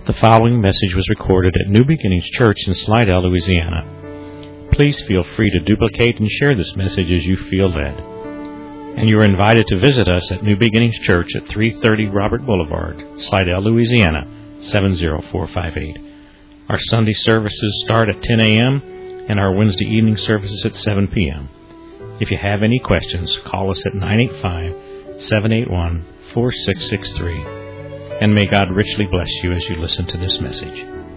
The following message was recorded at New Beginnings Church in Slidell, Louisiana. Please feel free to duplicate and share this message as you feel led. And you are invited to visit us at New Beginnings Church at 330 Robert Boulevard, Slidell, Louisiana, 70458. Our Sunday services start at 10 a.m. and our Wednesday evening services at 7 p.m. If you have any questions, call us at 985-781-4663. And may God richly bless you as you listen to this message.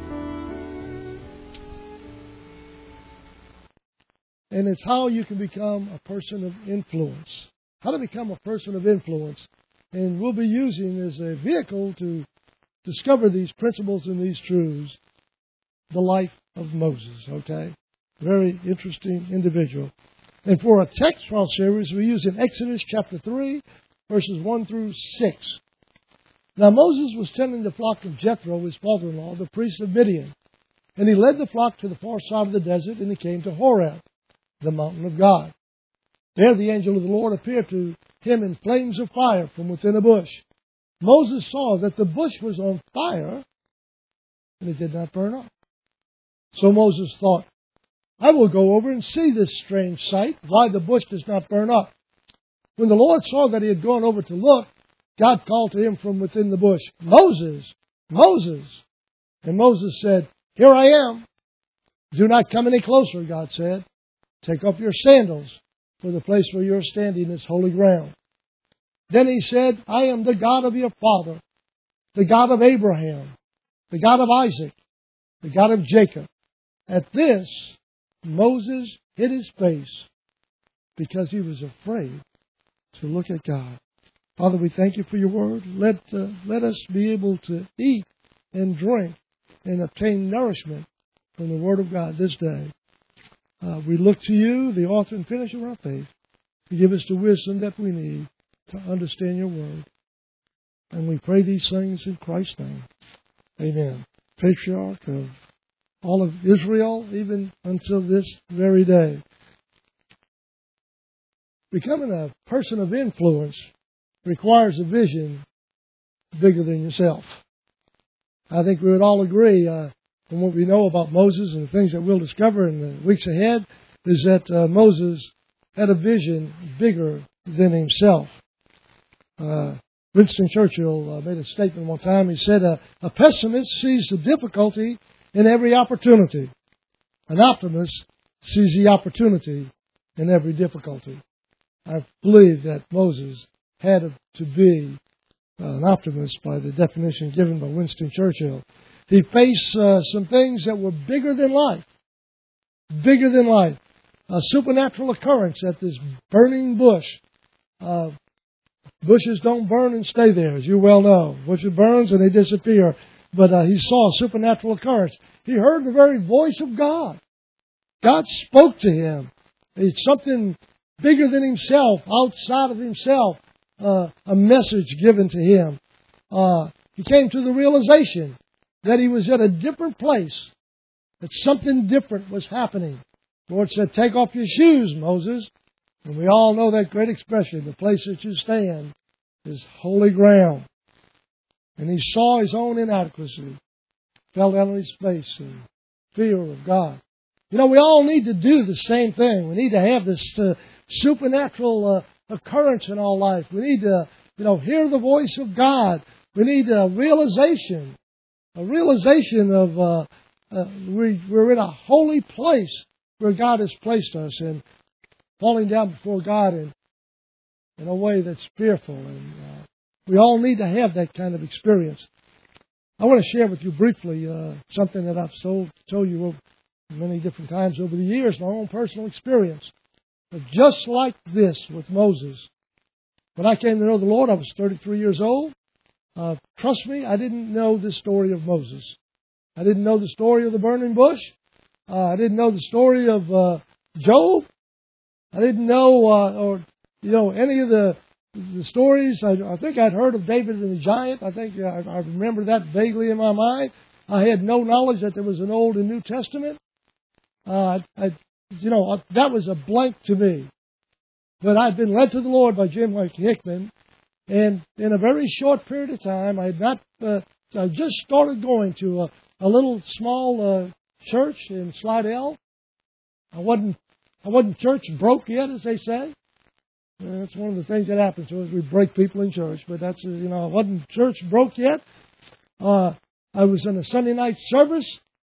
And it's how you can become a person of influence. How to become a person of influence. And we'll be using as a vehicle to discover these principles and these truths, the life of Moses, okay? Very interesting individual. And for a text trial series, we use in Exodus chapter 3, verses 1 through 6. Now Moses was tending the flock of Jethro, his father-in-law, the priest of Midian. And he led the flock to the far side of the desert, and he came to Horeb, the mountain of God. There the angel of the Lord appeared to him in flames of fire from within a bush. Moses saw that the bush was on fire, and it did not burn up. So Moses thought, I will go over and see this strange sight, why the bush does not burn up. When the Lord saw that he had gone over to look, God called to him from within the bush, Moses, Moses. And Moses said, Here I am. Do not come any closer, God said. Take off your sandals, for the place where you are standing is holy ground. Then he said, I am the God of your father, the God of Abraham, the God of Isaac, the God of Jacob. At this, Moses hid his face because he was afraid to look at God. Father, we thank you for your word. Let us be able to eat and drink and obtain nourishment from the word of God this day. We look to you, the author and finisher of our faith, to give us the wisdom that we need to understand your word. And we pray these things in Christ's name. Amen. Patriarch of all of Israel, even until this very day. Becoming a person of influence requires a vision bigger than yourself. I think we would all agree from what we know about Moses and the things that we'll discover in the weeks ahead is that Moses had a vision bigger than himself. Winston Churchill made a statement one time. He said, a pessimist sees the difficulty in every opportunity. An optimist sees the opportunity in every difficulty. I believe that Moses had to be an optimist by the definition given by Winston Churchill. He faced some things that were bigger than life. Bigger than life. A supernatural occurrence at this burning bush. Bushes don't burn and stay there, as you well know. Bushes burns and they disappear. But he saw a supernatural occurrence. He heard the very voice of God. God spoke to him. It's something bigger than himself, outside of himself. A message given to him. He came to the realization that he was at a different place, that something different was happening. The Lord said, take off your shoes, Moses. And we all know that great expression, the place that you stand is holy ground. And he saw his own inadequacy, fell down on his face in fear of God. You know, we all need to do the same thing. We need to have this supernatural occurrence in our life. We need to, hear the voice of God. We need a realization of we're in a holy place where God has placed us, and falling down before God in a way that's fearful. And we all need to have that kind of experience. I want to share with you briefly something that I've told you many different times over the years, my own personal experience. But just like this with Moses. When I came to know the Lord, I was 33 years old. Trust me, I didn't know the story of Moses. I didn't know the story of the burning bush. I didn't know the story of Job. I didn't know, any of the stories. I think I'd heard of David and the giant. I think I remember that vaguely in my mind. I had no knowledge that there was an Old and New Testament. That was a blank to me. But I'd been led to the Lord by Jim Hickman, and in a very short period of time, I had not I just started going to a little small church in Slidell. I wasn't church broke yet, as they say. That's one of the things that happens to us. We break people in church, but that's, I wasn't church broke yet. I was in a Sunday night service.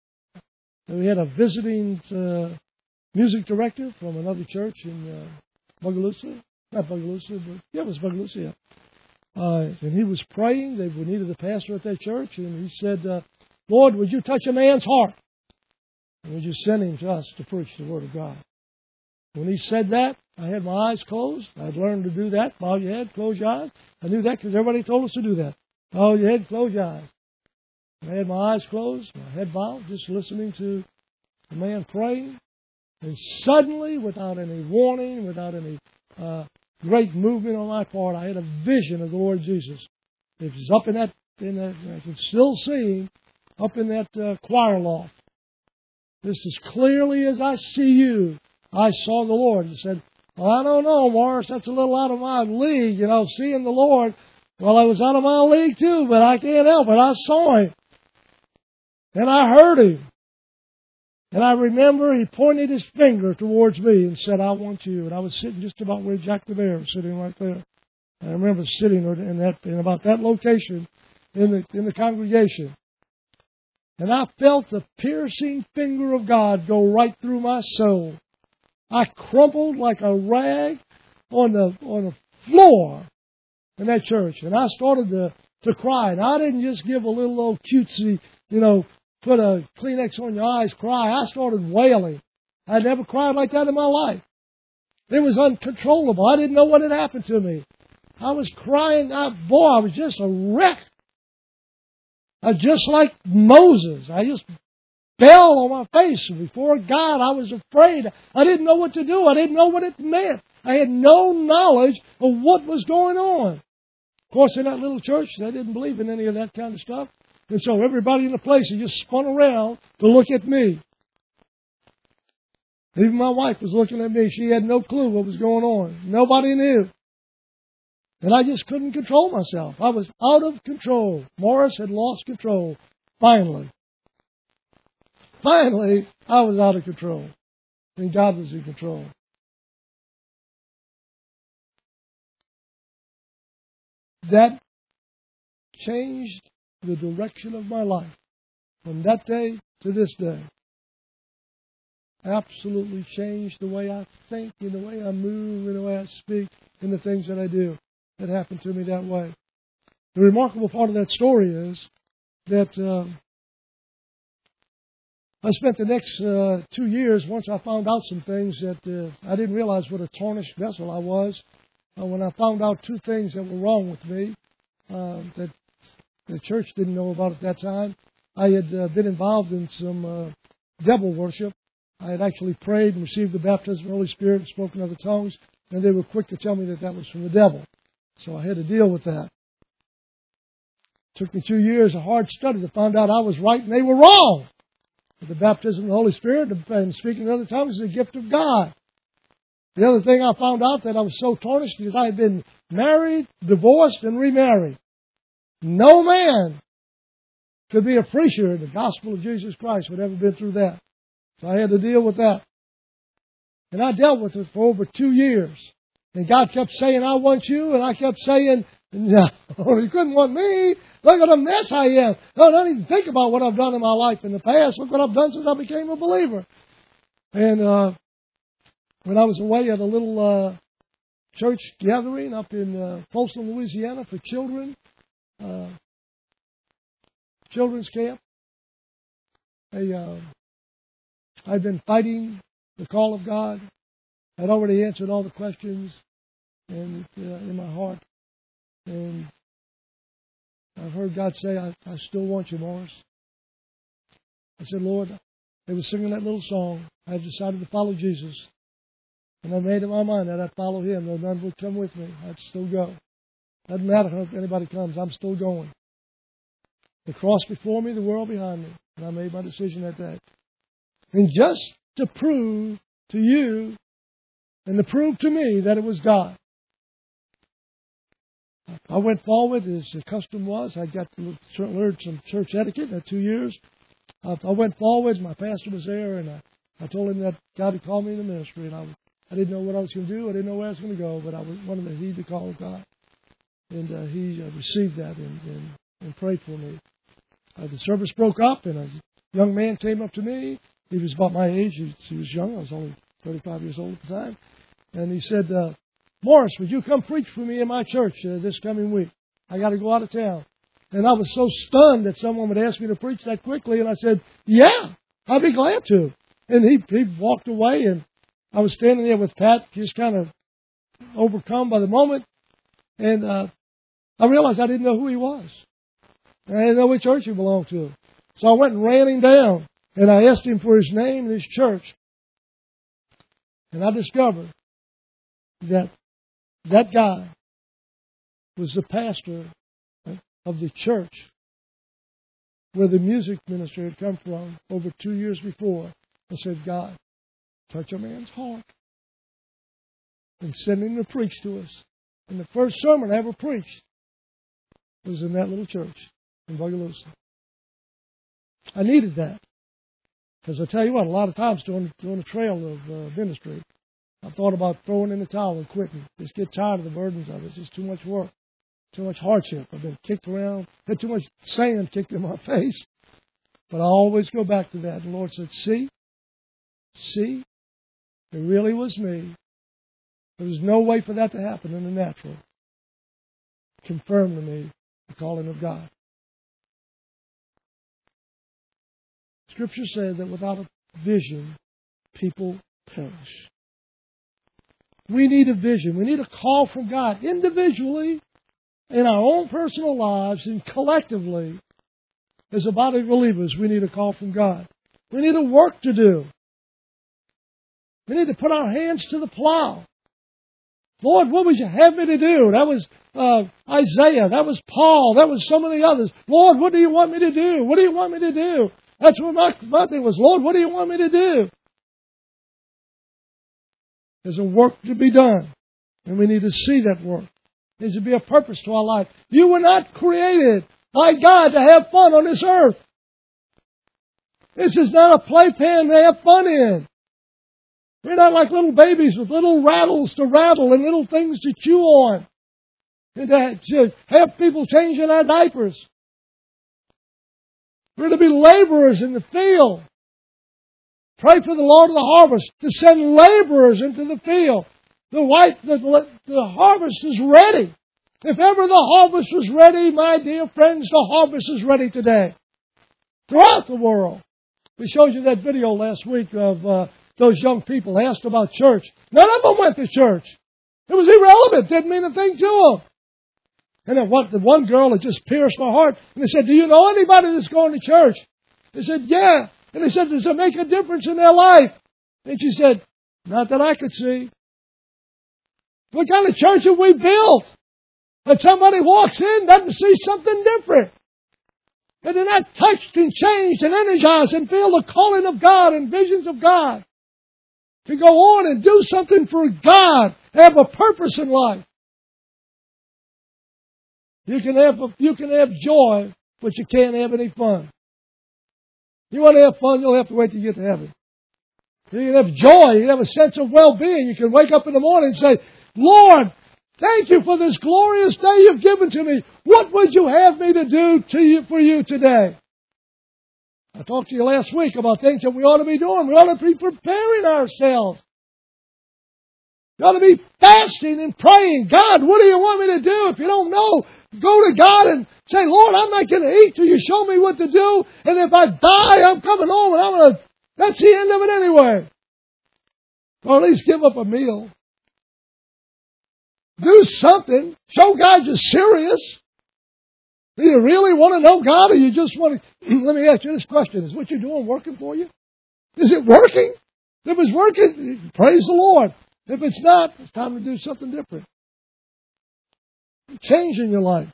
We had a visiting music director from another church in Bogalusa. Not Bogalusa, but yeah, it was Bogalusa, yeah. And he was praying. We needed a pastor at that church, and he said, Lord, would you touch a man's heart? And would you send him to us to preach the Word of God? When he said that, I had my eyes closed. I'd learned to do that. Bow your head, close your eyes. I knew that because everybody told us to do that. Bow your head, close your eyes. I had my eyes closed, my head bowed, just listening to the man praying. And suddenly, without any warning, without any great movement on my part, I had a vision of the Lord Jesus. It was up in that I can still see him up in that choir loft. Just as clearly as I see you, I saw the Lord. And said, well, I don't know, Morris, that's a little out of my league, seeing the Lord. Well, I was out of my league too, but I can't help it. I saw him. And I heard him. And I remember he pointed his finger towards me and said, I want you. And I was sitting just about where Jack the Bear was sitting right there. I remember sitting in about that location in the congregation. And I felt the piercing finger of God go right through my soul. I crumpled like a rag on the floor in that church. And I started to cry. And I didn't just give a little old cutesy, put a Kleenex on your eyes cry. I started wailing. I'd never cried like that in my life. It was uncontrollable. I didn't know what had happened to me. I was crying. I was just a wreck. I was just like Moses. I just fell on my face before God. I was afraid. I didn't know what to do. I didn't know what it meant. I had no knowledge of what was going on. Of course, in that little church, they didn't believe in any of that kind of stuff. And so everybody in the place had just spun around to look at me. Even my wife was looking at me. She had no clue what was going on. Nobody knew. And I just couldn't control myself. I was out of control. Morris had lost control. Finally, I was out of control. And God was in control. That changed the direction of my life from that day to this day. Absolutely changed the way I think, and the way I move, and the way I speak, and the things that I do. That happened to me that way. The remarkable part of that story is that I spent the next 2 years, once I found out some things that I didn't realize what a tarnished vessel I was. When I found out 2 things that were wrong with me that the church didn't know about at that time. I had been involved in some devil worship. I had actually prayed and received the baptism of the Holy Spirit and spoken other tongues, and they were quick to tell me that was from the devil. So I had to deal with that. It took me 2 years of hard study to find out I was right and they were wrong. But the baptism of the Holy Spirit and speaking in other tongues is a gift of God. The other thing I found out that I was so tarnished is I had been married, divorced, and remarried. No man could be a preacher in the gospel of Jesus Christ who had ever been through that. So I had to deal with that. And I dealt with it for over 2 years. And God kept saying, I want you. And I kept saying, no, you couldn't want me. Look at the mess I am. No, don't even think about what I've done in my life in the past. Look what I've done since I became a believer. And when I was away at a little church gathering up in Folsom, Louisiana for children, children's camp, I'd been fighting the call of God. I'd already answered all the questions in my heart. And I've heard God say, I still want you, Morris. I said, Lord, they were singing that little song. I decided to follow Jesus. And I made up my mind that I'd follow Him. Though none would come with me, I'd still go. Doesn't matter if anybody comes, I'm still going. The cross before me, the world behind me. And I made my decision at that. And just to prove to you and to prove to me that it was God, I went forward as the custom was. I got to learn some church etiquette in 2 years. I went forward. My pastor was there, and I told him that God had called me in the ministry, and I didn't know what I was going to do. I didn't know where I was going to go, but I wanted to heed the call of God. And he received that and prayed for me. The service broke up, and a young man came up to me. He was about my age. He was young. I was only 35 years old at the time. And he said, Morris, would you come preach for me in my church this coming week? I got to go out of town. And I was so stunned that someone would ask me to preach that quickly. And I said, yeah, I'd be glad to. And he walked away, and I was standing there with Pat, just kind of overcome by the moment. And I realized I didn't know who he was. I didn't know which church he belonged to. So I went and ran him down, and I asked him for his name and his church. And I discovered that guy was the pastor of the church where the music minister had come from over 2 years before. I said, God, touch a man's heart and send him to preach to us. And the first sermon I ever preached was in that little church in Bogalusa. I needed that. Because I tell you what, a lot of times during the trail of ministry, I thought about throwing in the towel and quitting. Just get tired of the burdens of it. It's just too much work, too much hardship. I've been kicked around, had too much sand kicked in my face. But I always go back to that. The Lord said, see, it really was me. There was no way for that to happen in the natural. Confirmed to me the calling of God. Scripture says that without a vision, people perish. We need a vision. We need a call from God individually, in our own personal lives, and collectively, as a body of believers, we need a call from God. We need a work to do. We need to put our hands to the plow. Lord, what would you have me to do? That was Isaiah. That was Paul. That was some of the others. Lord, what do you want me to do? What do you want me to do? That's what my thing was. Lord, what do you want me to do? There's a work to be done. And we need to see that work. There needs to be a purpose to our life. You were not created by God to have fun on this earth. This is not a playpen to have fun in. We're not like little babies with little rattles to rattle and little things to chew on. And to have people changing our diapers. We're to be laborers in the field. Pray for the Lord of the harvest to send laborers into the field. The harvest is ready. If ever the harvest was ready, my dear friends, the harvest is ready today. Throughout the world. We showed you that video last week of those young people asked about church. None of them went to church. It was irrelevant. Didn't mean a thing to them. And then the one girl had just pierced my heart. And they said, do you know anybody that's going to church? They said, yeah. And they said, does it make a difference in their life? And she said, not that I could see. What kind of church have we built? That somebody walks in, doesn't see something different. And they're not touched and changed and energized and feel the calling of God and visions of God. To go on and do something for God. Have a purpose in life. You can have joy, but you can't have any fun. You want to have fun, you'll have to wait till you get to heaven. You can have joy, you can have a sense of well-being. You can wake up in the morning and say, Lord, thank you for this glorious day you've given to me. What would you have me to do for you today? I talked to you last week about things that we ought to be doing. We ought to be preparing ourselves. We ought to be fasting and praying. God, what do you want me to do? If you don't know, go to God and say, Lord, I'm not going to eat till you show me what to do. And if I die, I'm coming home and that's the end of it anyway. Or at least give up a meal. Do something. Show God you're serious. Do you really want to know God, or you just want to... Let me ask you this question. Is what you're doing working for you? Is it working? If it's working, praise the Lord. If it's not, it's time to do something different. Change in your life.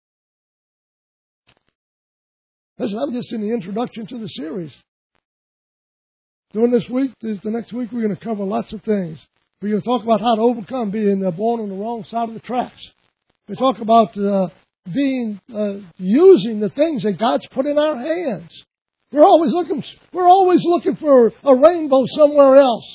Listen, I'm just in the introduction to the series. During this week, the next week, we're going to cover lots of things. We're going to talk about how to overcome being born on the wrong side of the tracks. We talk about using the things that God's put in our hands. We're always looking for a rainbow somewhere else,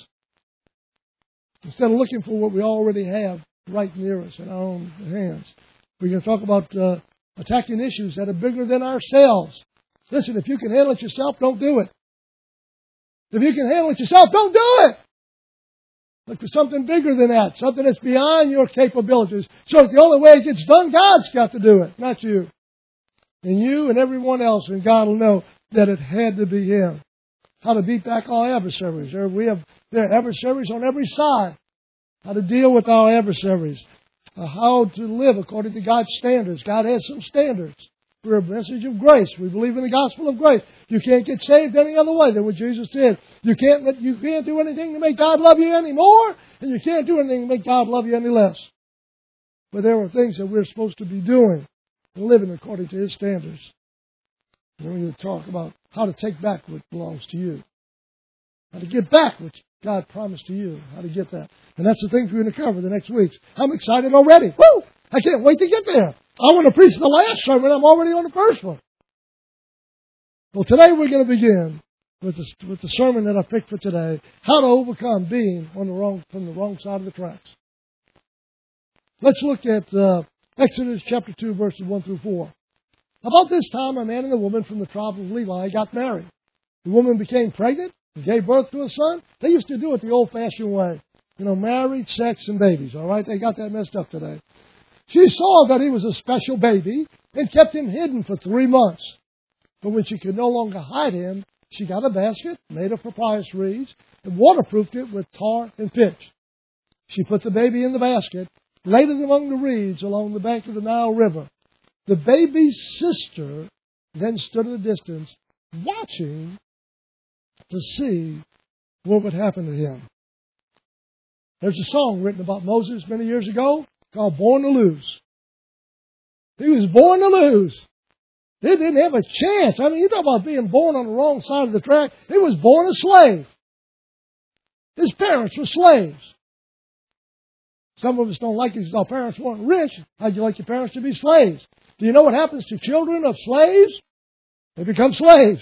instead of looking for what we already have right near us in our own hands. We're going to talk about attacking issues that are bigger than ourselves. Listen, if you can handle it yourself, don't do it. If you can handle it yourself, don't do it. Look for something bigger than that, something that's beyond your capabilities. So the only way it gets done, God's got to do it, not you. And you and everyone else, and God will know that it had to be Him. How to beat back our adversaries. There are adversaries on every side. How to deal with our adversaries. How to live according to God's standards. God has some standards. We're a message of grace. We believe in the gospel of grace. You can't get saved any other way than what Jesus did. You can't do anything to make God love you any more, and you can't do anything to make God love you any less. But there are things that we're supposed to be doing and living according to His standards. And we're going to talk about how to take back what belongs to you. How to get back what God promised to you. How to get that. And that's the things we're going to cover the next weeks. I'm excited already. Woo! I can't wait to get there. I want to preach the last sermon. I'm already on the first one. Well, today we're going to begin with the sermon that I picked for today. How to overcome being from the wrong side of the tracks. Let's look at Exodus chapter 2, verses 1 through 4. About this time, a man and a woman from the tribe of Levi got married. The woman became pregnant and gave birth to a son. They used to do it the old-fashioned way. Married, sex, and babies. All right? They got that messed up today. She saw that he was a special baby and kept him hidden for 3 months. But when she could no longer hide him, she got a basket made of papyrus reeds and waterproofed it with tar and pitch. She put the baby in the basket, laid it among the reeds along the bank of the Nile River. The baby's sister then stood at a distance, watching to see what would happen to him. There's a song written about Moses many years ago called Born to Lose. He was born to lose. He didn't have a chance. I mean, you talk about being born on the wrong side of the track. He was born a slave. His parents were slaves. Some of us don't like it because our parents weren't rich. How'd you like your parents to be slaves? Do you know what happens to children of slaves? They become slaves.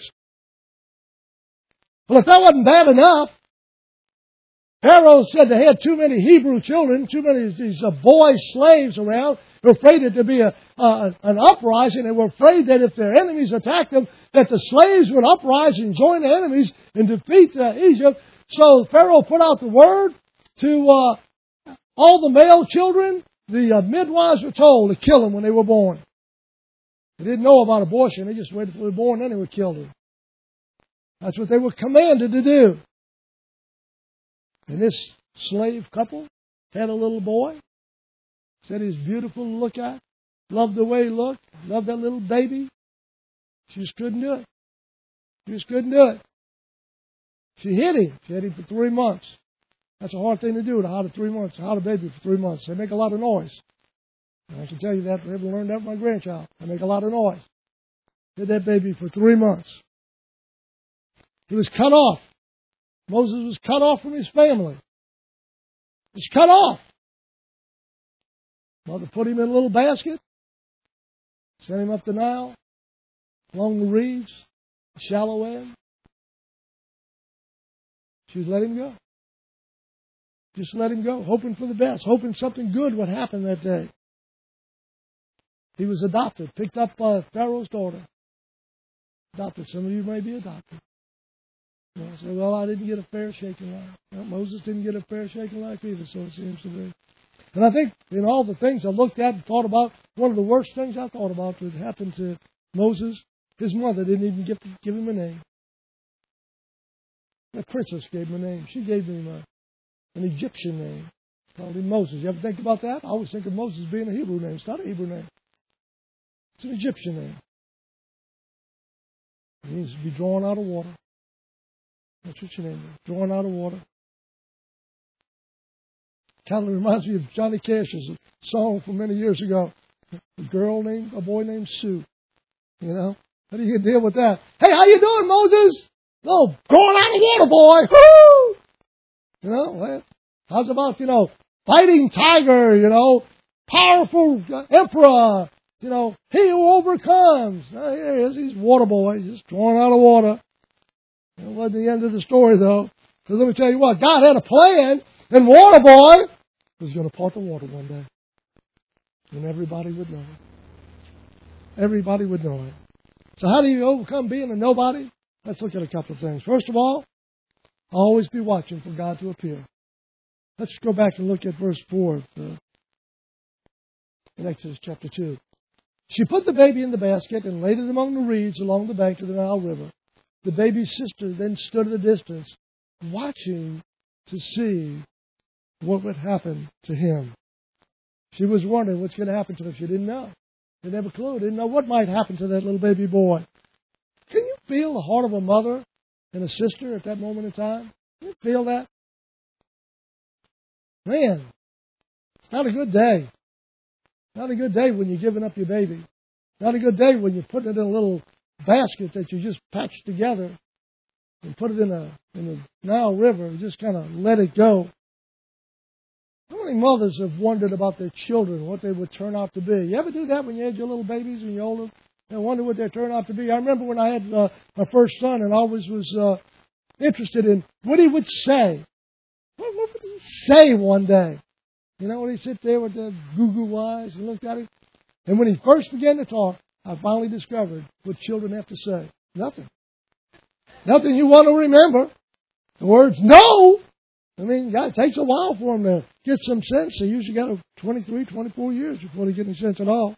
Well, if that wasn't bad enough, Pharaoh said they had too many Hebrew children, too many of these boy slaves around. They were afraid there'd be an uprising. They were afraid that if their enemies attacked them, that the slaves would uprise and join the enemies and defeat Egypt. So Pharaoh put out the word to all the male children. The midwives were told to kill them when they were born. They didn't know about abortion. They just waited till they were born, then they would kill them. That's what they were commanded to do. And this slave couple had a little boy. Said he was beautiful to look at. Loved the way he looked. Loved that little baby. She just couldn't do it. She just couldn't do it. She hid him. She hid him for 3 months. That's a hard thing to do, to hide a baby for 3 months. They make a lot of noise. And I can tell you that. I ever learned that from my grandchild. They make a lot of noise. Hid that baby for 3 months. He was cut off. Moses was cut off from his family. He was cut off. Mother put him in a little basket, sent him up the Nile, along the reeds, shallow end. She let him go. Just let him go, hoping for the best, hoping something good would happen that day. He was adopted, picked up by Pharaoh's daughter. Adopted. Some of you may be adopted. I say, well, I didn't get a fair shake in life. Well, Moses didn't get a fair shake in life either, so it seems to be. And I think in all the things I looked at and thought about, one of the worst things I thought about that happened to Moses, his mother didn't even give him a name. The princess gave him a name. She gave him an Egyptian name. Called him Moses. You ever think about that? I always think of Moses being a Hebrew name. It's not a Hebrew name. It's an Egyptian name. It means to be drawn out of water. That's what your name is. Drawn out of water. Kind of reminds me of Johnny Cash's song from many years ago. A boy named Sue. You know? How do you deal with that? Hey, how you doing, Moses? Oh, drawn out of water, boy. Woo! You know, how's about, fighting tiger, powerful emperor. You know, he who overcomes. Here he is. He's water boy, just drawn out of water. That wasn't the end of the story, though. Because let me tell you what, God had a plan, and Waterboy was going to part the water one day. And everybody would know it. Everybody would know it. So how do you overcome being a nobody? Let's look at a couple of things. First of all, always be watching for God to appear. Let's go back and look at verse 4 in Exodus chapter 2. She put the baby in the basket and laid it among the reeds along the bank of the Nile River. The baby's sister then stood at a distance, watching to see what would happen to him. She was wondering what's going to happen to him. She didn't know. She didn't have a clue. Didn't know what might happen to that little baby boy. Can you feel the heart of a mother and a sister at that moment in time? Can you feel that? Man, it's not a good day. Not a good day when you're giving up your baby. Not a good day when you're putting it in a little basket that you just patched together and put it in the Nile River and just kind of let it go. How many mothers have wondered about their children, what they would turn out to be? You ever do that when you had your little babies and you're older? And wonder what they turn out to be? I remember when I had my first son and I always was interested in what he would say. What would he say one day? You know, when he'd sit there with the goo-goo eyes and looked at him. And when he first began to talk, I finally discovered what children have to say. Nothing. Nothing you want to remember. The words no. I mean, God, it takes a while for them to get some sense. They usually got 23, 24 years before they get any sense at all.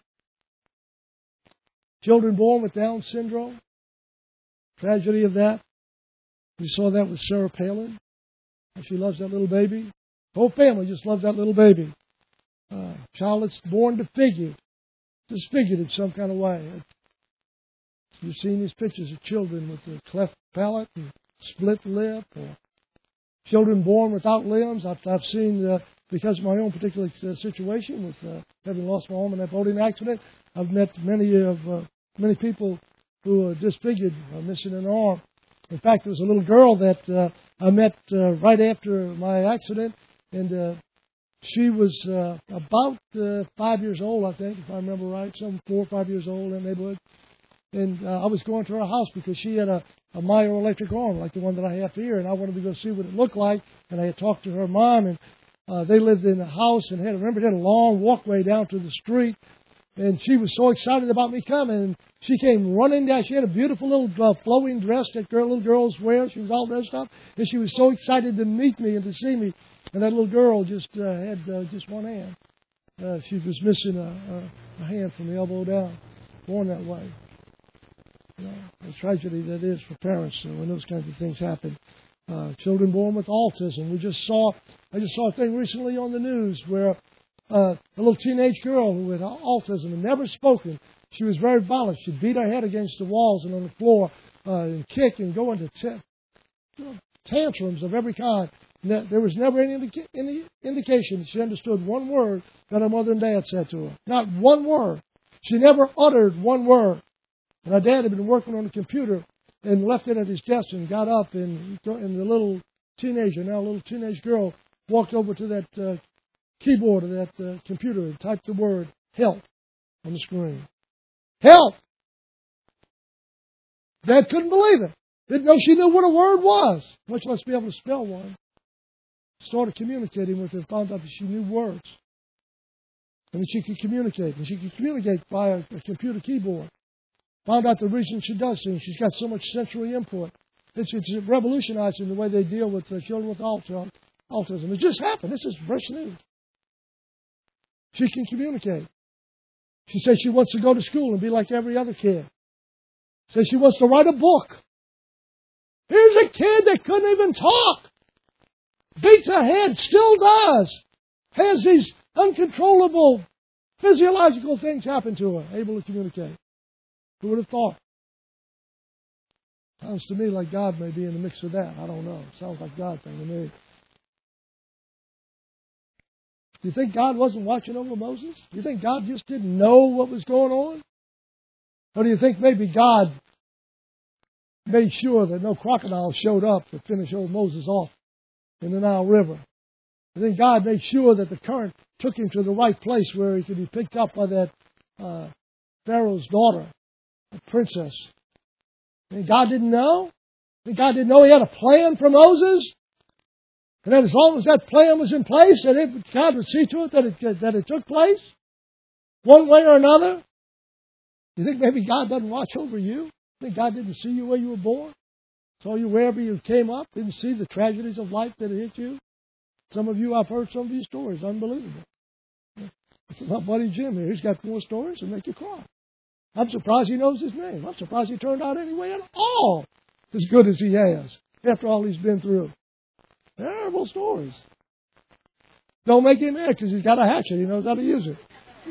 Children born with Down syndrome. Tragedy of that. We saw that with Sarah Palin. She loves that little baby. The whole family just loves that little baby. Child that's born disfigured in some kind of way. You've seen these pictures of children with a cleft palate and split lip, or children born without limbs. I've seen, because of my own particular situation with having lost my home in that boating accident, I've met many people who are disfigured, missing an arm. In fact, there was a little girl that I met right after my accident, and she was about 5 years old, I think, if I remember right, some 4 or 5 years old in that neighborhood. And I was going to her house because she had a myoelectric arm like the one that I have here, and I wanted to go see what it looked like. And I had talked to her mom, and they lived in a house and had a long walkway down to the street. And she was so excited about me coming. And she came running down. She had a beautiful little flowing dress that little girls wear. She was all dressed up. And she was so excited to meet me and to see me. And that little girl just had just one hand. She was missing a hand from the elbow down. Born that way. You know, the tragedy that is for parents when those kinds of things happen. Children born with autism. I just saw a thing recently on the news where a little teenage girl who had autism and never spoken. She was very violent. She'd beat her head against the walls and on the floor and kick and go into tantrums of every kind. There was never any indication that she understood one word that her mother and dad said to her. Not one word. She never uttered one word. And her dad had been working on the computer and left it at his desk and got up, and the little teenage girl, walked over to that keyboard of that computer and typed the word help on the screen. Help! Dad couldn't believe it. Didn't know she knew what a word was, much less be able to spell one. Started communicating with her, found out that she knew words. And that she could communicate. And she could communicate via a computer keyboard. Found out the reason she does things. She's got so much sensory input. It's revolutionizing the way they deal with children with autism. It just happened. This is fresh news. She can communicate. She says she wants to go to school and be like every other kid. Says she wants to write a book. Here's a kid that couldn't even talk. Beats her head, still does. Has these uncontrollable physiological things happen to her. Able to communicate. Who would have thought? Sounds to me like God may be in the mix of that. I don't know. Sounds like God thing to me. Do you think God wasn't watching over Moses? Do you think God just didn't know what was going on? Or do you think maybe God made sure that no crocodile showed up to finish old Moses off in the Nile River? And then God made sure that the current took him to the right place where he could be picked up by that Pharaoh's daughter, the princess. And God didn't know? And God didn't know he had a plan for Moses? And that as long as that plan was in place, that God would see to it that it took place? One way or another? You think maybe God doesn't watch over you? You think God didn't see you where you were born? Saw you wherever you came up? Didn't see the tragedies of life that hit you? Some of you, I've heard some of these stories. Unbelievable. My buddy Jim here, he's got more stories that make you cry. I'm surprised he knows his name. I'm surprised he turned out anyway at all as good as he has after all he's been through. Terrible stories. Don't make him mad because he's got a hatchet. He knows how to use it.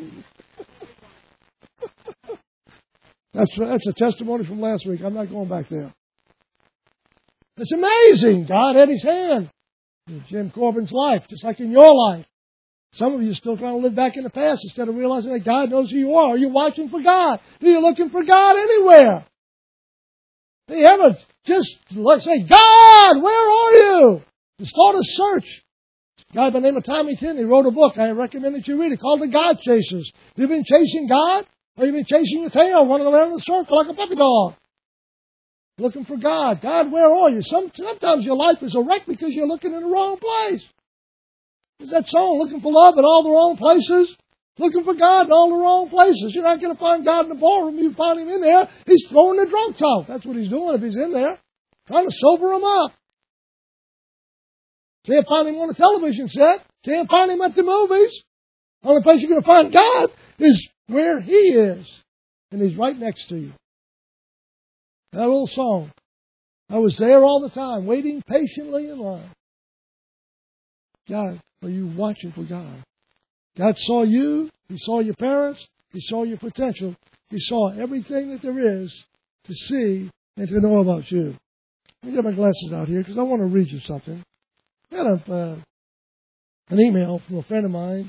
That's a testimony from last week. I'm not going back there. It's amazing. God had his hand in Jim Corbin's life, just like in your life. Some of you are still trying to live back in the past instead of realizing that God knows who you are. Are you watching for God? Are you looking for God anywhere? Do you ever just say, God, where are you? And start a search. A guy by the name of Tommy Tinney wrote a book. I recommend that you read it called The God Chasers. You've been chasing God? Or you've been chasing your tail, running around in a circle like a puppy dog? Looking for God. God, where are you? Sometimes your life is a wreck because you're looking in the wrong place. Is that song, looking for love in all the wrong places? Looking for God in all the wrong places. You're not going to find God in the ballroom. You find him in there. He's throwing the drunks out. That's what he's doing if he's in there. Trying to sober them up. Can't find him on a television set. Can't find him at the movies. The only place you're going to find God is where he is. And he's right next to you. That old song. I was there all the time, waiting patiently in line. God, are you watching for God? God saw you. He saw your parents. He saw your potential. He saw everything that there is to see and to know about you. Let me get my glasses out here because I want to read you something. I got an email from a friend of mine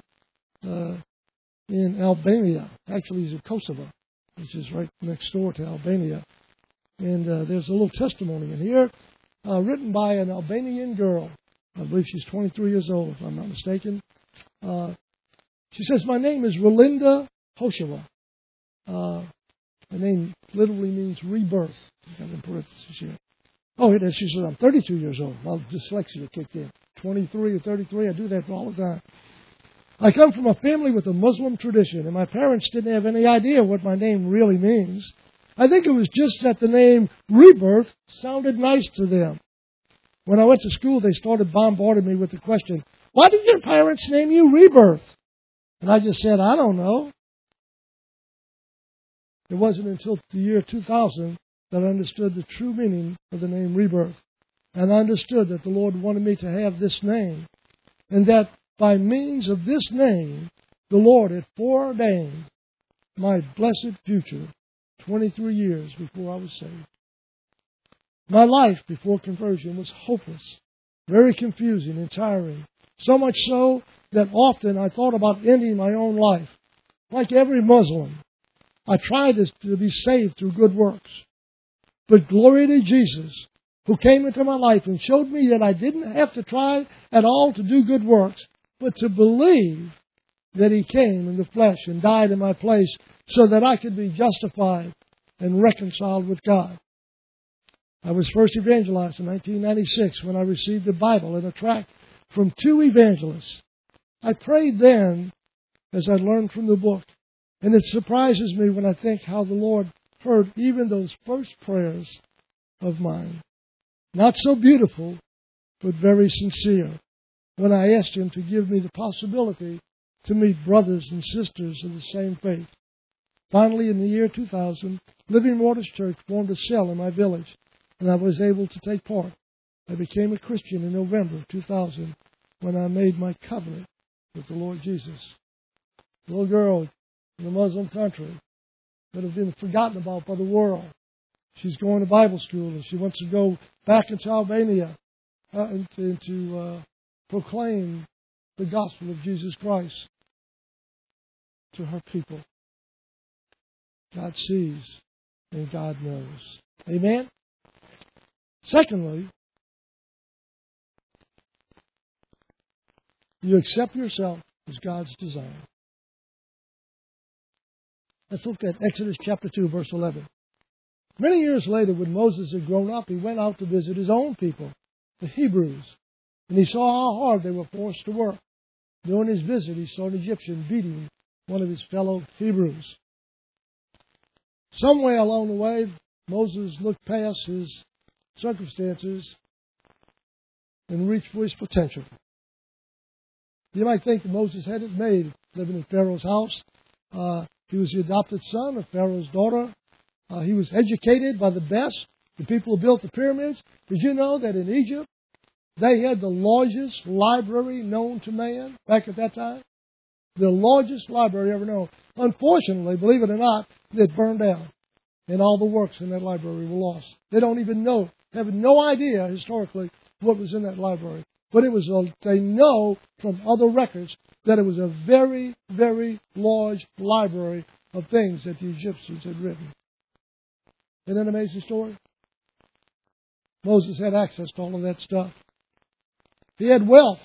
in Albania. Actually, he's in Kosovo, which is right next door to Albania. And there's a little testimony in here written by an Albanian girl. I believe she's 23 years old, if I'm not mistaken. She says, my name is Rolinda Hosheva. My name literally means rebirth. I've got in parentheses here. Oh, it is. She says, I'm 32 years old. Well, dyslexia kicked in. 23 or 33, I do that all the time. I come from a family with a Muslim tradition, and my parents didn't have any idea what my name really means. I think it was just that the name Rebirth sounded nice to them. When I went to school, they started bombarding me with the question, why did your parents name you Rebirth? And I just said, I don't know. It wasn't until the year 2000 that I understood the true meaning of the name Rebirth. And I understood that the Lord wanted me to have this name. And that by means of this name, the Lord had foreordained my blessed future 23 years before I was saved. My life before conversion was hopeless, very confusing and tiring. So much so that often I thought about ending my own life. Like every Muslim, I tried to be saved through good works. But glory to Jesus, who came into my life and showed me that I didn't have to try at all to do good works, but to believe that He came in the flesh and died in my place so that I could be justified and reconciled with God. I was first evangelized in 1996 when I received the Bible in a tract from two evangelists. I prayed then as I learned from the book, and it surprises me when I think how the Lord heard even those first prayers of mine. Not so beautiful, but very sincere, when I asked Him to give me the possibility to meet brothers and sisters of the same faith. Finally, in the year 2000, Living Waters Church formed a cell in my village, and I was able to take part. I became a Christian in November of 2000 when I made my covenant with the Lord Jesus. A little girl in a Muslim country that had been forgotten about by the world. She's going to Bible school, and she wants to go back into Albania and to proclaim the gospel of Jesus Christ to her people. God sees and God knows. Amen? Secondly, You accept yourself as God's design. Let's look at Exodus chapter 2, verse 11. Many years later, when Moses had grown up, he went out to visit his own people, the Hebrews, and he saw how hard they were forced to work. During his visit, he saw an Egyptian beating one of his fellow Hebrews. Somewhere along the way, Moses looked past his circumstances and reached for his potential. You might think that Moses had it made living in Pharaoh's house. He was the adopted son of Pharaoh's daughter. He was educated by the best, the people who built the pyramids. Did you know that in Egypt, they had the largest library known to man back at that time? The largest library ever known. Unfortunately, believe it or not, it burned down. And all the works in that library were lost. They don't even know, have no idea historically what was in that library. But it was they know from other records that it was a very, very large library of things that the Egyptians had written. Isn't that an amazing story? Moses had access to all of that stuff. He had wealth.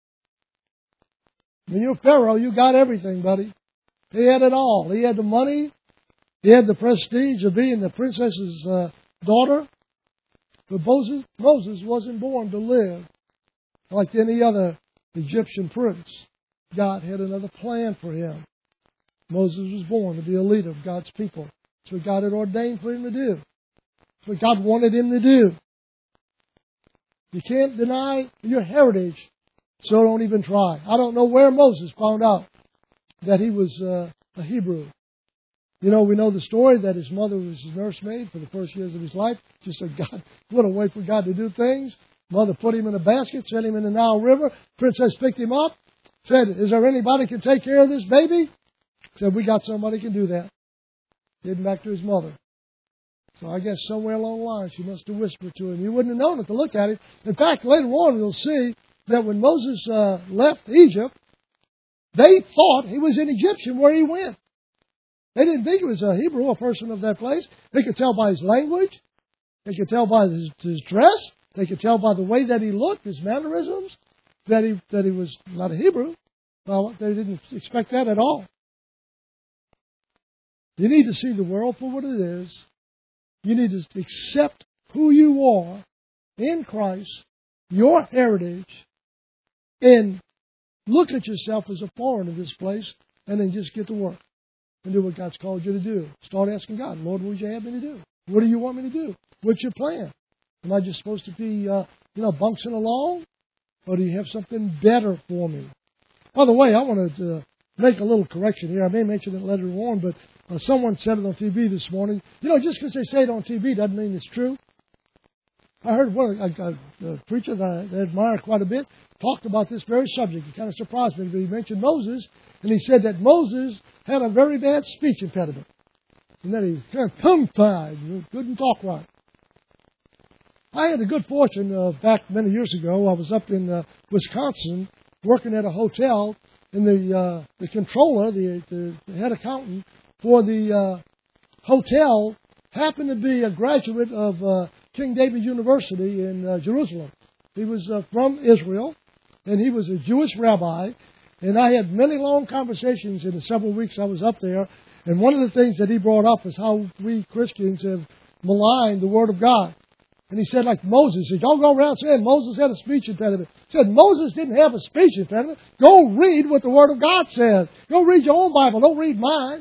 When you're Pharaoh, you got everything, buddy. He had it all. He had the money. He had the prestige of being the princess's daughter. But Moses wasn't born to live like any other Egyptian prince. God had another plan for him. Moses was born to be a leader of God's people. That's what God had ordained for him to do. That's what God wanted him to do. You can't deny your heritage, so don't even try. I don't know where Moses found out that he was a Hebrew. You know, we know the story that his mother was his nursemaid for the first years of his life. She said, God, what a way for God to do things. Mother put him in a basket, sent him in the Nile River. Princess picked him up, said, is there anybody who can take care of this baby? Said, we got somebody who can do that. Gave him back to his mother. So I guess somewhere along the line she must have whispered to him. You wouldn't have known it to look at him. In fact, later on you'll see that when Moses left Egypt, they thought he was an Egyptian where he went. They didn't think he was a Hebrew, a person of that place. They could tell by his language. They could tell by his dress. They could tell by the way that he looked, his mannerisms, that he was not a Hebrew. Well, they didn't expect that at all. You need to see the world for what it is. You need to accept who you are in Christ, your heritage, and look at yourself as a foreigner in this place, and then just get to work and do what God's called you to do. Start asking God, Lord, what would you have me to do? What do you want me to do? What's your plan? Am I just supposed to be, bouncing along? Or do you have something better for me? By the way, I want to make a little correction here. I may mention it later on, but someone said it on TV this morning. You know, just because they say it on TV doesn't mean it's true. I heard a preacher that I admire quite a bit talked about this very subject. It kind of surprised me, but he mentioned Moses, and he said that Moses had a very bad speech impediment. And that he was kind of tongue-tied, couldn't talk right. I had the good fortune back many years ago. I was up in Wisconsin working at a hotel, and the controller, the head accountant for the hotel, happened to be a graduate of King David University in Jerusalem. He was from Israel, and he was a Jewish rabbi. And I had many long conversations in the several weeks I was up there. And one of the things that he brought up is how we Christians have maligned the Word of God. And he said, like Moses, he said, don't go around saying Moses had a speech impediment. He said, Moses didn't have a speech impediment. Go read what the Word of God says. Go read your own Bible. Don't read mine.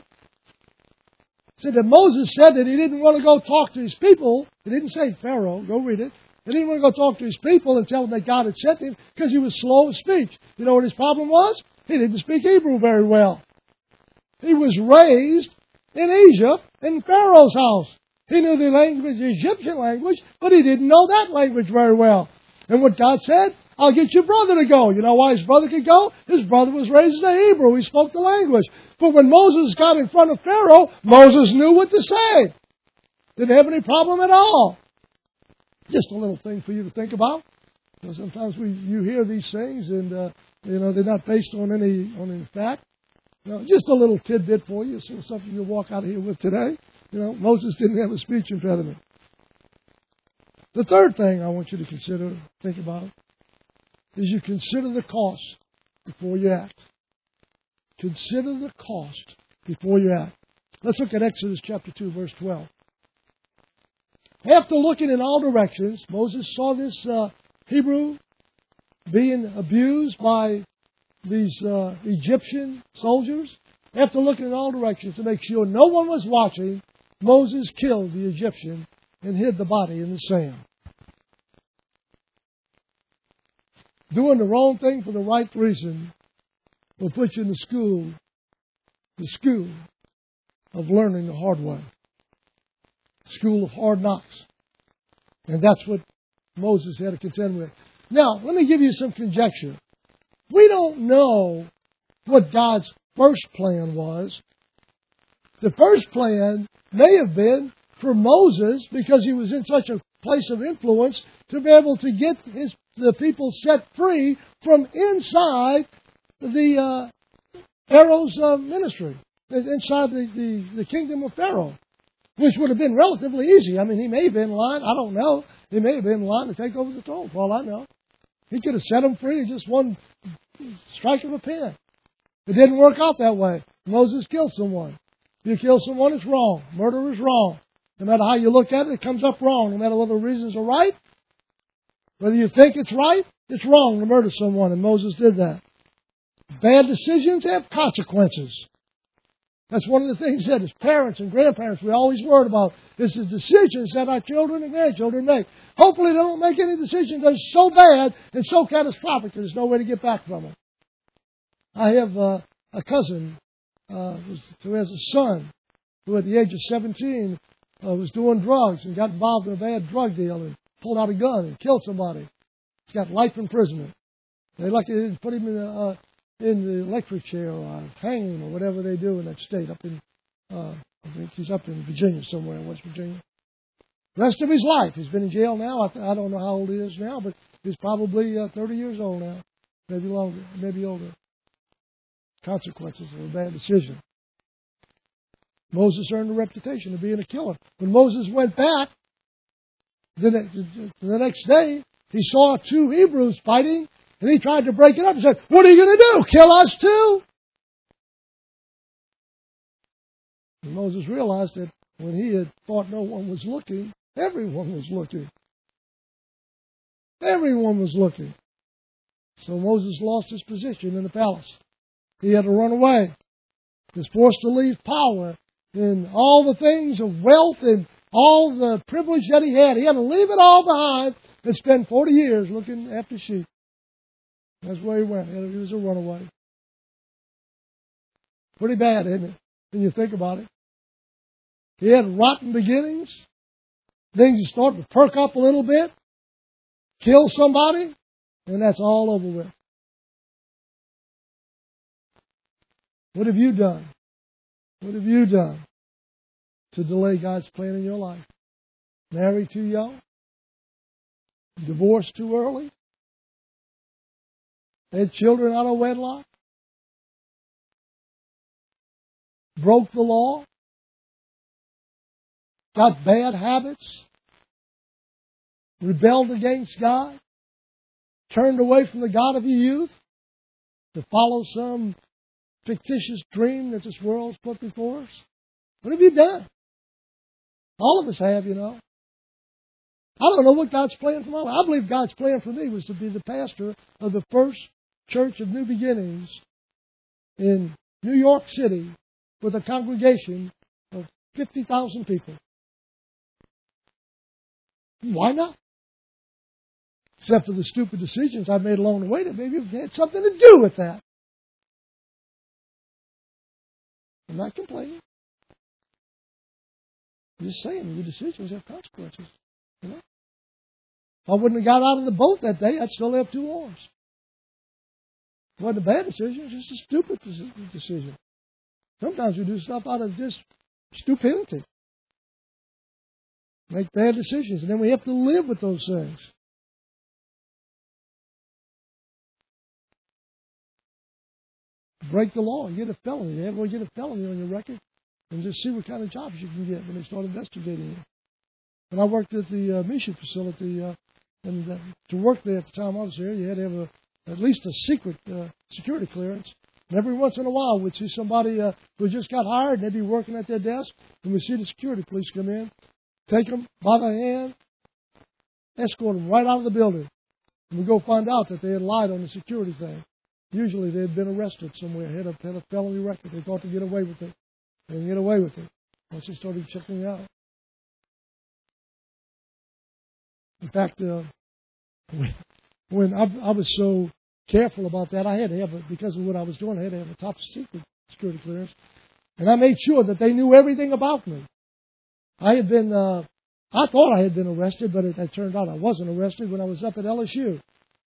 He said that Moses said that he didn't want to go talk to his people. He didn't say Pharaoh. Go read it. He didn't want to go talk to his people and tell them that God had sent him because he was slow of speech. You know what his problem was? He didn't speak Hebrew very well. He was raised in Egypt in Pharaoh's house. He knew the language, the Egyptian language, but he didn't know that language very well. And what God said, I'll get your brother to go. You know why his brother could go? His brother was raised as a Hebrew. He spoke the language. But when Moses got in front of Pharaoh, Moses knew what to say. Didn't have any problem at all. Just a little thing for you to think about. You know, sometimes you hear these things and they're not based on any fact. You know, just a little tidbit for you, so something you'll walk out of here with today. You know, Moses didn't have a speech impediment. The third thing I want you to think about, is you consider the cost before you act. Consider the cost before you act. Let's look at Exodus chapter 2, verse 12. After looking in all directions, Moses saw this Hebrew being abused by these Egyptian soldiers. After looking in all directions to make sure no one was watching, Moses killed the Egyptian and hid the body in the sand. Doing the wrong thing for the right reason will put you in the school of learning the hard way. School of hard knocks. And that's what Moses had to contend with. Now, let me give you some conjecture. We don't know what God's first plan was. The first plan may have been for Moses, because he was in such a place of influence, to be able to get the people set free from inside the Pharaoh's ministry, inside the kingdom of Pharaoh, which would have been relatively easy. I mean, he may have been in line. I don't know. He may have been in line to take over the throne, for all I know. He could have set them free in just one strike of a pen. It didn't work out that way. Moses killed someone. If you kill someone, it's wrong. Murder is wrong. No matter how you look at it, it comes up wrong. No matter whether the reasons are right, whether you think it's right, it's wrong to murder someone, and Moses did that. Bad decisions have consequences. That's one of the things that as parents and grandparents we always worry about is the decisions that our children and grandchildren make. Hopefully they don't make any decision that's so bad and so catastrophic that there's no way to get back from it. I have a cousin who has a son who at the age of 17 was doing drugs and got involved in a bad drug deal and pulled out a gun and killed somebody. He's got life imprisonment. They lucky they didn't put him in the electric chair or hang him or whatever they do in that state up in, I think he's up in Virginia somewhere, in West Virginia. The rest of his life, he's been in jail now. I don't know how old he is now, but he's probably 30 years old now. Maybe longer, maybe older. Consequences of a bad decision. Moses earned a reputation of being a killer. When Moses went back the next day, he saw two Hebrews fighting, and he tried to break it up and said, "What are you going to do? Kill us too?" And Moses realized that when he had thought no one was looking, everyone was looking. Everyone was looking. So Moses lost his position in the palace. He had to run away. He was forced to leave power and all the things of wealth and all the privilege that he had. He had to leave it all behind and spend 40 years looking after sheep. That's where he went. He was a runaway. Pretty bad, isn't it, when you think about it? He had rotten beginnings. Things started to perk up a little bit. Kill somebody, and that's all over with. What have you done? What have you done to delay God's plan in your life? Married too young? Divorced too early? Had children out of wedlock? Broke the law? Got bad habits? Rebelled against God? Turned away from the God of your youth to follow some fictitious dream that this world's put before us? What have you done? All of us have, you know. I don't know what God's plan for my life. I believe God's plan for me was to be the pastor of the first church of New Beginnings in New York City with a congregation of 50,000 people. Why not? Except for the stupid decisions I made along the way that maybe had something to do with that. I'm not complaining. I'm just saying your decisions have consequences. You know? If I wouldn't have got out of the boat that day, I'd still have 2 arms. It wasn't a bad decision, it's just a stupid decision. Sometimes we do stuff out of just stupidity. Make bad decisions, and then we have to live with those things. Break the law and get a felony. You ever get a felony on your record and just see what kind of jobs you can get when they start investigating you. When I worked at the mission facility, and to work there at the time I was there, you had to have at least a secret security clearance. And every once in a while, we'd see somebody who just got hired, and they'd be working at their desk, and we'd see the security police come in, take them by the hand, escort them right out of the building. And we'd go find out that they had lied on the security thing. Usually they had been arrested somewhere, had a felony record. They thought to get away with it. They didn't get away with it once they started checking out. In fact, when I was so careful about that, I had to have it, because of what I was doing, I had to have a top secret security clearance. And I made sure that they knew everything about me. I thought I had been arrested, but it turned out I wasn't arrested when I was up at LSU.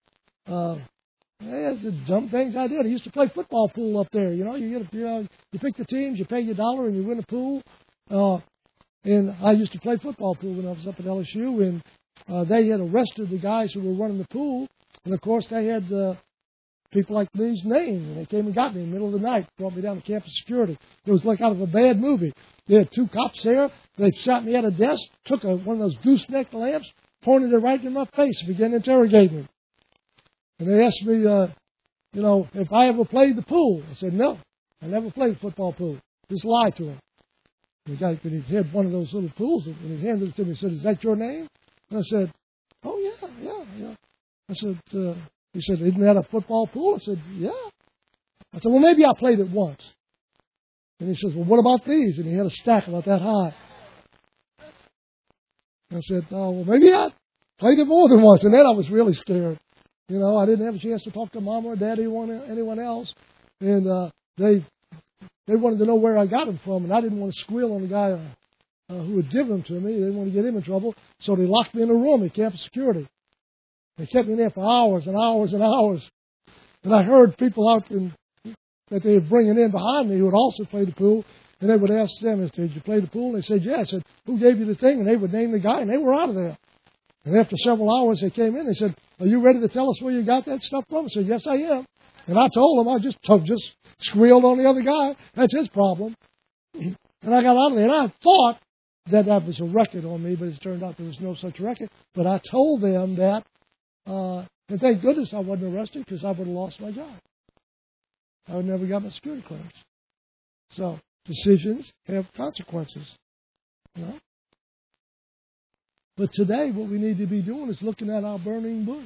The dumb things I did. I used to play football pool up there. You pick the teams, you pay your $1, and you win a pool. And I used to play football pool when I was up at LSU, and they had arrested the guys who were running the pool. And, of course, they had people like me's name, and they came and got me in the middle of the night, brought me down to campus security. It was like out of a bad movie. They had 2 cops there. They sat me at a desk, took one of those gooseneck lamps, pointed it right in my face, and began to interrogate me. And they asked me, if I ever played the pool. I said, no, I never played football pool. Just lied to him. The guy, when he had one of those little pools, and he handed it to me, he said, is that your name? And I said, oh, yeah. I said, he said, isn't that a football pool? I said, yeah. I said, well, maybe I played it once. And he says, well, what about these? And he had a stack about that high. And I said, oh, well, maybe I played it more than once. And then I was really scared. I didn't have a chance to talk to Mom or Daddy or anyone else. And they wanted to know where I got them from. And I didn't want to squeal on the guy who had given them to me. They didn't want to get him in trouble. So they locked me in a room at campus security. They kept me there for hours and hours and hours. And I heard people out that they were bringing in behind me who had also played the pool. And they would ask them, did you play the pool? And they said, yeah. I said, who gave you the thing? And they would name the guy, and they were out of there. And after several hours, they came in. They said, are you ready to tell us where you got that stuff from? I said, yes, I am. And I told them, I just squealed on the other guy. That's his problem. And I got out of there. And I thought that was a record on me, but it turned out there was no such record. But I told them that, and thank goodness I wasn't arrested, because I would have lost my job. I would never got my security clearance. So decisions have consequences. But today, what we need to be doing is looking at our burning bush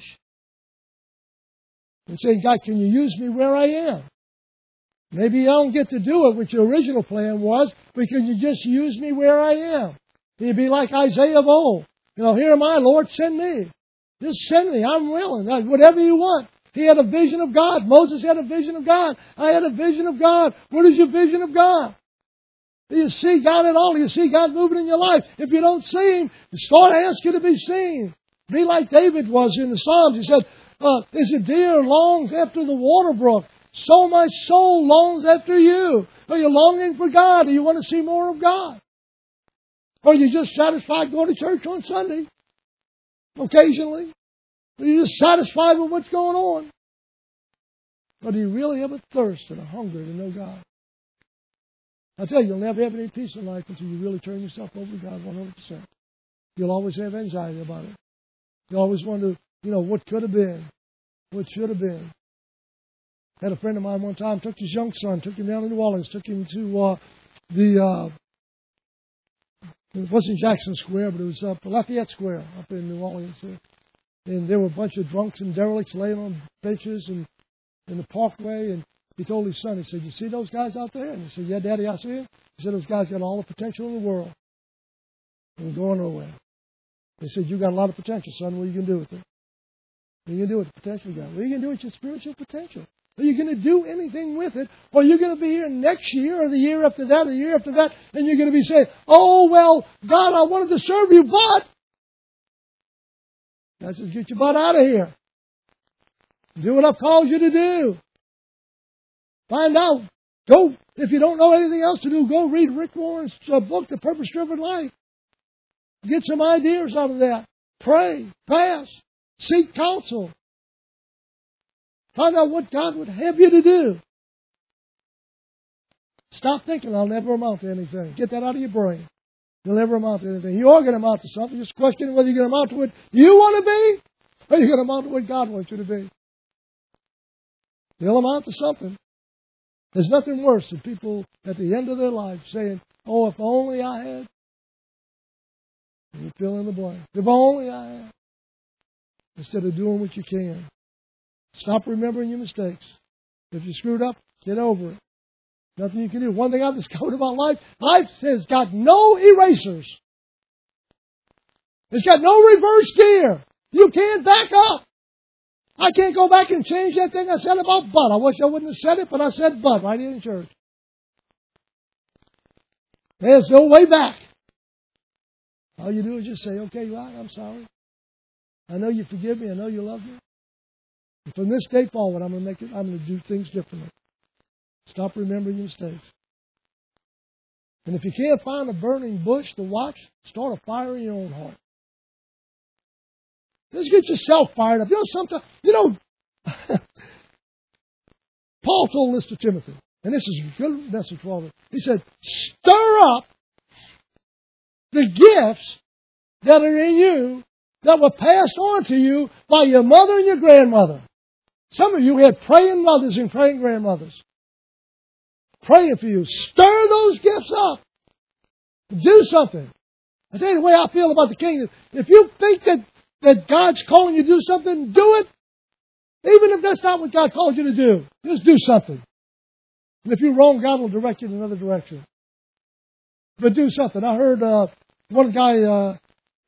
and saying, God, can you use me where I am? Maybe I don't get to do it, which your original plan was, but can you just use me where I am? Can you be like Isaiah of old? Here am I, Lord, send me. Just send me. I'm willing. Whatever you want. He had a vision of God. Moses had a vision of God. I had a vision of God. What is your vision of God? Do you see God at all? Do you see God moving in your life? If you don't see Him, start asking to be seen. Be like David was in the Psalms. He said, as a deer longs after the water brook, so my soul longs after you. Are you longing for God? Do you want to see more of God? Or are you just satisfied going to church on Sunday? Occasionally? Are you just satisfied with what's going on? Or do you really have a thirst and a hunger to know God? I tell you, you'll never have any peace in life until you really turn yourself over to God 100%. You'll always have anxiety about it. You always wonder, what could have been, what should have been. I had a friend of mine one time, took his young son, took him down to New Orleans, took him to it wasn't Jackson Square, but it was Lafayette Square up in New Orleans. And there were a bunch of drunks and derelicts laying on benches and in the parkway, and he told his son, he said, you see those guys out there? And he said, yeah, Daddy, I see them. He said, those guys got all the potential in the world. And they're going nowhere. He said, you got a lot of potential, son. What are you going to do with it? What are you going to do with the potential you got? What are you going to do with your spiritual potential? Are you going to do anything with it? Or are you going to be here next year or the year after that or the year after that, and you're going to be saying, oh, well, God, I wanted to serve you, but God says, get your butt out of here. Do what I've called you to do. Find out. Go, if you don't know anything else to do, go read Rick Warren's book, The Purpose-Driven Life. Get some ideas out of that. Pray, fast, seek counsel. Find out what God would have you to do. Stop thinking I'll never amount to anything. Get that out of your brain. You'll never amount to anything. You are going to amount to something. Just question whether you're going to amount to what you want to be or you're going to amount to what God wants you to be. They'll amount to something. There's nothing worse than people at the end of their life saying, oh, if only I had. And you fill in the blank. If only I had. Instead of doing what you can. Stop remembering your mistakes. If you screwed up, get over it. Nothing you can do. One thing I've discovered about life, life has got no erasers. It's got no reverse gear. You can't back up. I can't go back and change that thing I said about but. I wish I wouldn't have said it, but I said but right here in church. There's no way back. All you do is just say, okay, right, I'm sorry. I know you forgive me. I know you love me. And from this day forward, I'm going to do things differently. Stop remembering your mistakes. And if you can't find a burning bush to watch, start a fire in your own heart. Just get yourself fired up. Paul told this to Timothy, and this is a good message for all of us. He said, stir up the gifts that are in you that were passed on to you by your mother and your grandmother. Some of you had praying mothers and praying grandmothers. Praying for you. Stir those gifts up. Do something. I tell you the way I feel about the kingdom. If you think that God's calling you to do something, do it. Even if that's not what God called you to do. Just do something. And if you're wrong, God will direct you in another direction. But do something. I heard one guy,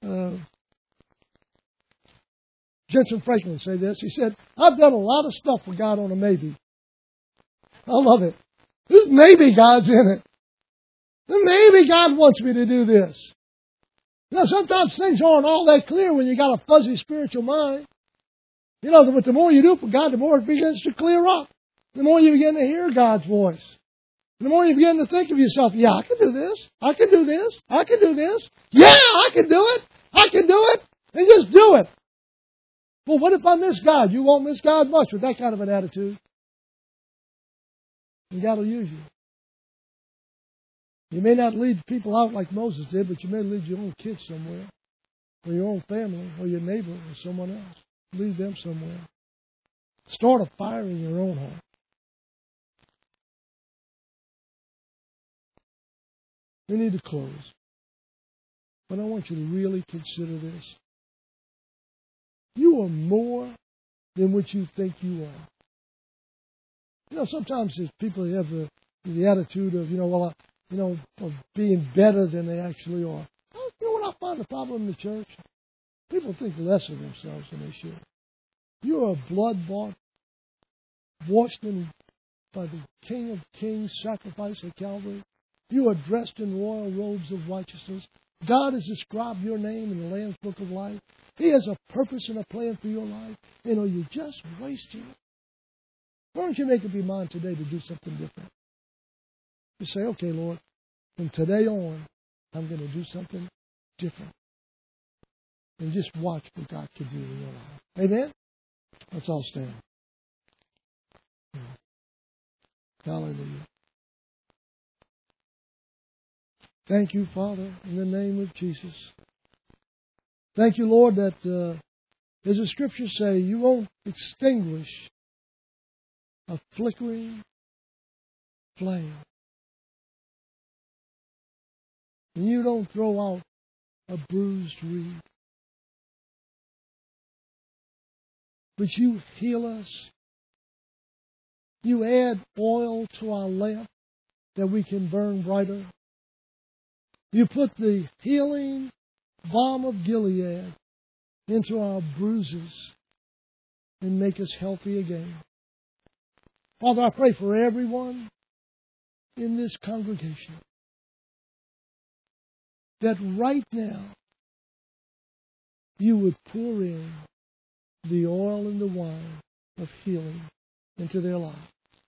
Jensen Franklin, say this. He said, I've done a lot of stuff for God on a maybe. I love it. There's maybe God's in it. Maybe God wants me to do this. Sometimes things aren't all that clear when you got a fuzzy spiritual mind. But the more you do for God, the more it begins to clear up. The more you begin to hear God's voice. The more you begin to think of yourself, yeah, I can do this. I can do this. I can do this. Yeah, I can do it. I can do it. And just do it. Well, what if I miss God? You won't miss God much with that kind of an attitude. And God will use you. You may not lead people out like Moses did, but you may lead your own kids somewhere, or your own family, or your neighbor, or someone else. Lead them somewhere. Start a fire in your own heart. We need to close. But I want you to really consider this. You are more than what you think you are. Sometimes there's people who have the attitude of, of being better than they actually are. What I find the problem in the church? People think less of themselves than they should. You are blood-bought, washed in by the King of Kings' sacrifice at Calvary. You are dressed in royal robes of righteousness. God has inscribed your name in the Lamb's Book of Life. He has a purpose and a plan for your life. You're just wasting it. Why don't you make up your mind today to do something different? You say, okay, Lord, from today on, I'm going to do something different. And just watch what God can do in your life. Amen? Let's all stand. Hallelujah. Thank you, Father, in the name of Jesus. Thank you, Lord, that as the Scriptures say, you won't extinguish a flickering flame. And you don't throw out a bruised reed. But you heal us. You add oil to our lamp that we can burn brighter. You put the healing balm of Gilead into our bruises and make us healthy again. Father, I pray for everyone in this congregation that right now you would pour in the oil and the wine of healing into their lives.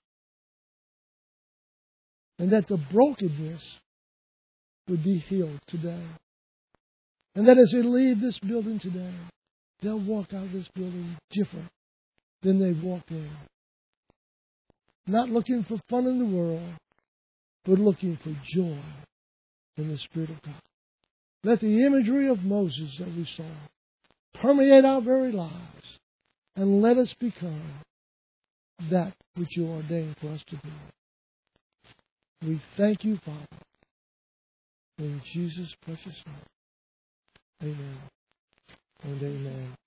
And that the brokenness would be healed today. And that as they leave this building today, they'll walk out of this building different than they walked in. Not looking for fun in the world, but looking for joy in the Spirit of God. Let the imagery of Moses that we saw permeate our very lives, and let us become that which you ordained for us to do. We thank you, Father, in Jesus' precious name. Amen and amen.